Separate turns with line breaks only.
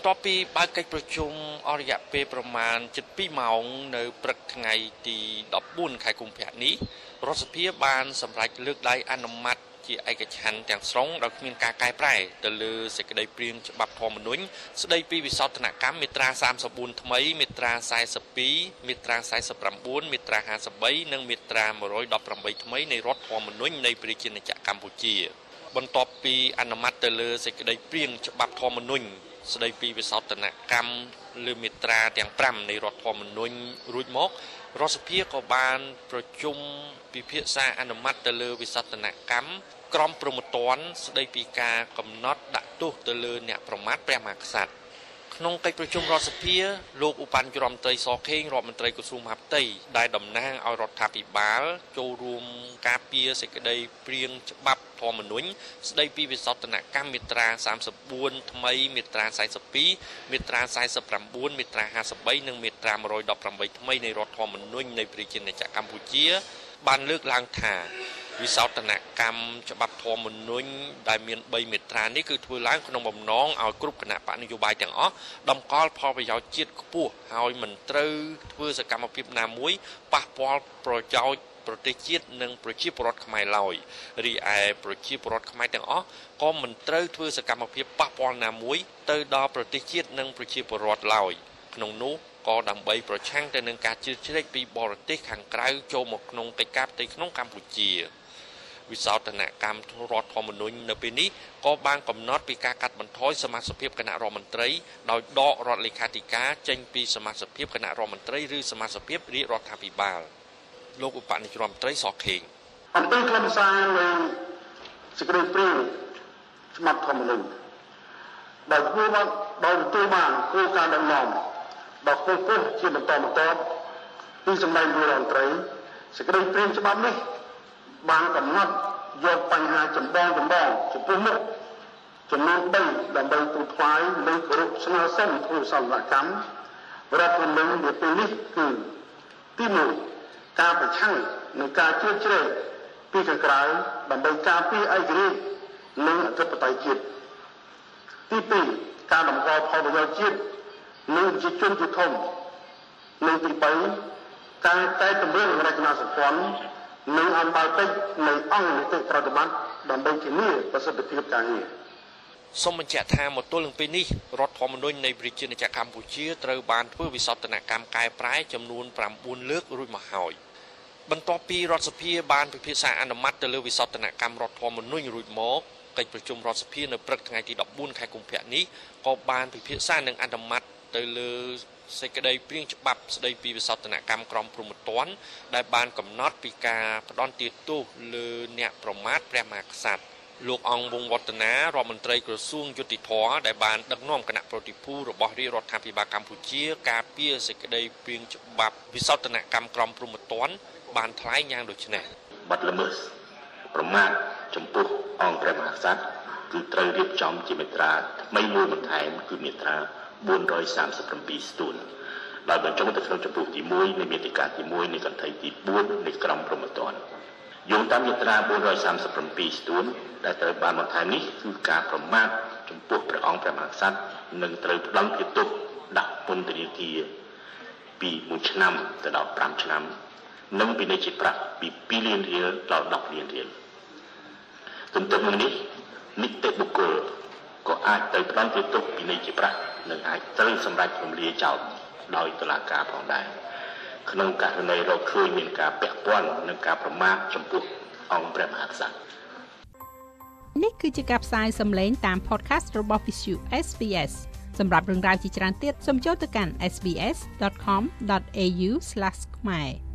បន្ទាប់ពីបើកកិច្ចប្រជុំអស់រយៈពេលប្រមាណជិត2ម៉ោងនៅព្រឹកថ្ងៃទី14ខែកុម្ភៈនេះរដ្ឋសភាបានសម្រេចលើកដៃអនុម័តជាឯកច្ឆន្ទទាំងស្រុងដោយគ្មានការកែប្រែទៅលើសេចក្តីព្រាងច្បាប់ធម្មនុញ្ញស្តីពីវិសោធនកម្មមាត្រា34ថ្មីមាត្រា42មាត្រា49មាត្រា53និងមាត្រា118ថ្មីនៃរដ្ឋធម្មនុញ្ញនៃប្រជាណាចក្រកម្ពុជាបន្ទាប់ពីអនុម័តទៅលើសេចក្តីព្រាងច្បាប់ធម្មនុញ្ញស្តីពីវិសោធនកម្មលើមាត្រាទាំង5នៃរដ្ឋធម្មនុញ្ញរួចមករដ្ឋសភាក៏បានប្រជុំពិភាក្សាអនុម័តទៅលើវិសោធនកម្មក្រមព្រហ្មទណ្ឌស្តីពីការកំណត់ដាក់ទោសទៅលើអ្នកប្រមាថព្រះមហាក្សត្រក្នុងកិច្ចប្រជុំរដ្ឋសភាលោកឧបនាយករដ្ឋមន្ត្រីសខេងរដ្ឋមន្ត្រីក្រសួងមហាផ្ទៃដែលតំណាងឲ្យរដ្ឋាភិបាលចូលរួមការពារសេចក្តីព្រាងច្បាប់ធម្មនុញ្ញស្តីពីវិសោធនកម្មមាត្រា34ថ្មីមាត្រា42មាត្រា49មាត្រា53និងមាត្រា118ថ្មីនៃរដ្ឋធម្មនុញ្ញនៃប្រជាណាចក្រកម្ពុជាបានលើកឡើងថាវិសោធនកម្មច្បាប់ធម្មនុញ្ញដែលមាន3មាត្រានេះគឺធ្វើឡើងក្នុងបំណងឲ្យគ្រប់គណៈបកនយោបាយទាំងអស់តម្កល់ផលប្រយោជន៍ជាតិខ្ពស់ហើយមិនត្រូវធ្វើសកម្មភាពណាមួយប៉ះពាល់ប្រយោជន៍ប្រទេសជាតិនិងប្រជាពលរដ្ឋខ្មែរឡើយរីឯប្រជាពលរដ្ឋខ្មែរទាំងអស់ក៏មិនត្រូវធ្វើសកម្មភាពប៉ះពាល់ណាមួយទៅដល់ប្រទេសជាតិនិងប្រជាពលរដ្ឋឡើយក្នុងនោះក៏ដើម្បីប្រឆាំងទៅនឹងការជ្រៀតជ្រែកពីបរទេសខាងក្រៅចូលមកក្នុងកិច្ចការផ្ទៃក្នុងកម្ពុជាវិសោធនកម្មរដ្ឋធម្មនុញ្ញនៅពេលនេះក៏បានកំណត់ពីការកាត់បន្ថយសមាជិកគណៈរដ្ឋមន្ត្រីដោយដករដ្ឋលេខាធិការចេញពីសមាជិកគណៈរដ្ឋមន្ត្រីឬសមាជិករាជរដ្ឋាភិបាលលោកឧបនាយករដ្ឋមន្ត្រីសខេង
អំពីខ្លឹមសារនៃសេចក្តីព្រាងច្បាប់ធម្មនុញ្ញដែលទទួលបានគោលការណ៍ដឹកនាំដល់គោលគោលជាបន្តពីសម្ដេចនាយករដ្ឋមន្ត្រីសេចក្តីព្រាងច្បាប់នេះបានកំណត់យកបញ្ហាចម្បងចំពោះមុខចំនួន3ដើម្បីទូលថ្វាយលើគោរពស្នើសុំធ្វើសន្និកម្មរដ្ឋធម្មនុញ្ញនាពេលនេះគឺទី1ការប្រឆាំងនឹងការជ្រៀតជ្រែកពីខាងក្រៅដើម្បីការពារឯករាជ្យនិងអធិបតេយ្យជាតិទី2ការតម្កល់ផលប្រយោជន៍ជាតិនិងប្រជាជនជាធំនិងទី3ការកែតម្រង់រចនាសម្ព័ន្ធនិងអំណាចពេជ្រនៃអង្គនីតិប្រតិបត្តិដើម្បីធានាប្រសិទ្ធភាពការងារ
សូមបញ្ជាក់ថាមកទល់នឹងពេលនេះរដ្ឋធម្មនុញ្ញនៃប្រជាណាចក្រកម្ពុជាត្រូវបានធ្វើវិសោធនកម្មកែប្រែចំនួន9លើករួចមកហើយបន្ទាប់ពីរដ្ឋសភាបានពិភាក្សាអនុម័តទៅលើវិសោធនកម្មរដ្ឋធម្មនុញ្ញរួចមកកិច្ចប្រជុំរដ្ឋសភានៅព្រឹកថ្ងៃទី14ខែកុម្ភៈនេះក៏បានពិភាក្សានិងអនុម័តទៅលើសេចក្តីព្រាងច្បាប់ស្តីពីវិសោធនកម្មក្រមព្រហ្មទណ្ឌដែលបានកំណត់ពីការផ្ដន្ទាទោសលើអ្នកប្រមាថព្រះមហាក្សត្រលោកអង្គវង្សវឌ្ឍនារដ្ឋមន្ត្រីក្រសួងយុតិធធម៌ដែលបានដឹកនាំគណៈប្រតិភូរបស់រាជរដ្ឋាភិបាលកម្ពុជាការពារសេចក្តីព្រាងច្បាប់វិសោធនកម្មក្រមព្រហ្មទណ្ឌបានថ្លែងយ៉ាងដូចនេះ
បទល្មើសប្រមាថចំពោះអង្គព្រះមហាក្សត្រគឺត្រូវរៀបចំជាមាត្រាថ្មីមួយបន្ថែមគឺមាត្រា437ស្ទួនដោយបញ្ចូលទៅក្នុងចំពោះទី1នៃមាតិកាទី1នៃកន្ធៃទី4នៃក្រមព្រហ្មទណ្ឌយោងតាមមាត្រា437ស្ទួនដែលត្រូវបានបន្ថែមនេះគឺការប្រមាថចំពោះព្រះអង្គព្រះមហាក្សត្រនឹងត្រូវផ្តន្ទាទោសដាក់ពន្ធនាគារពី1ឆ្នាំទៅដល់5ឆ្នាំនិងពិន័យជាប្រាក់ពី2លានរៀលដល់10លានរៀលទន្ទឹមនឹងនេះនីតិបុគ្គលក៏អាចទៅផ្តន្ទាទោសពិន័យជាប្រាក់និងអាចត្រូវសម្រេចរំលាយចោលដោយតុលាការផងដែរក្នុងករណីរកឃើញមានការពាក់ព័ន្ធនឹងការប្រមាថចំពោះអង្គព្រះមហាក្សត្រ
នេះគឺជាការផ្សាយសម្លេងតាម podcast របស់ Visu SBS សម្រាប់រឿងរ៉ាវជាច្រើនទៀតសូមចូលទៅកាន់sbs.com.au/khmer